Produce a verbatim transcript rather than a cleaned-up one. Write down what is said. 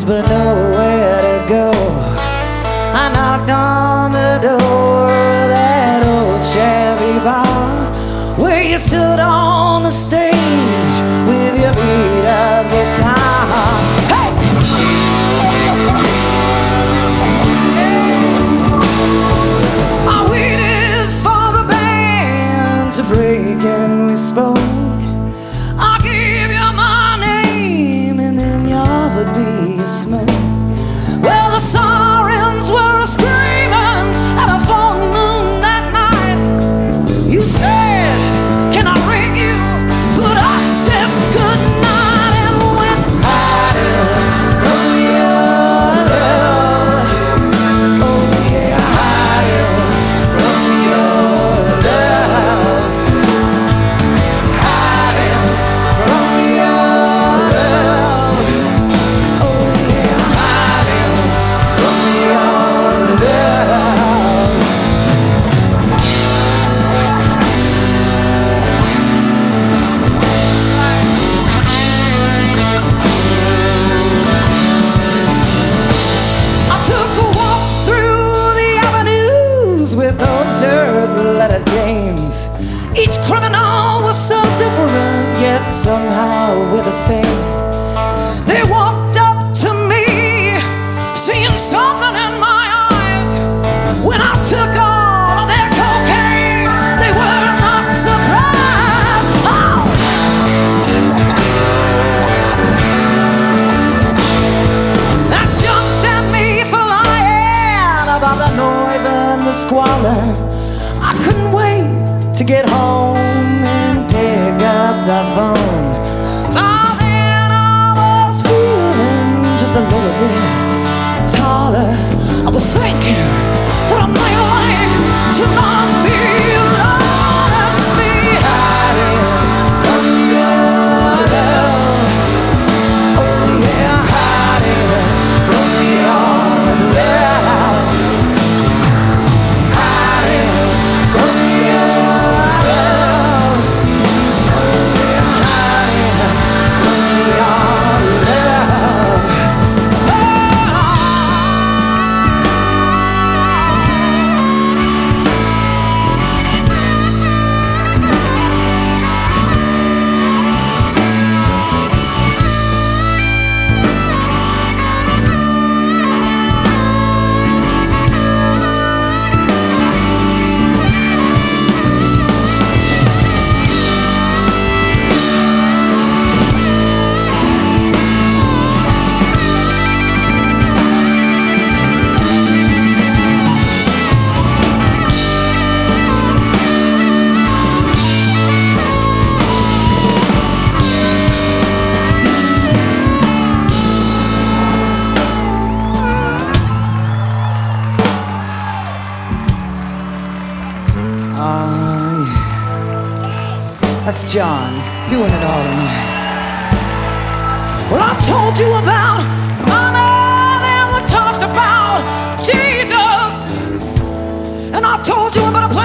friends but nowhere to go. I knocked on the door of that old Chevy bar where you stood on the stage with your beat up guitar. Hey! I waited for the band to break and we spoke. I gave you my name and then you offered me a smoke. Well, the sirens were screaming at a full moon that night. You said, can I ring you? But I said goodnight and went hiding from your love. Oh yeah, hiding from your love. Hiding from your love. Oh yeah, hiding from your love. I took a walk through the avenues with those dirt-lettered games. Each criminal was so different, yet somehow we're the same. They walked up to me, seeing something in my eyes. When I took all of their cocaine, they were not surprised. Oh! That junk sent me flying above the noise and the squalor. I couldn't wait to get home and pick up the phone. By then I was feeling just a little bit taller. I was thinking that I might like to not be alone and be hiding from your love. Oh yeah, hiding from your love. Hiding from your love. Oh yeah, hiding from your love. Oh, yeah. That's John doing it all tonight. Well, I told you about Mama, then we talked about Jesus, and I told you about a place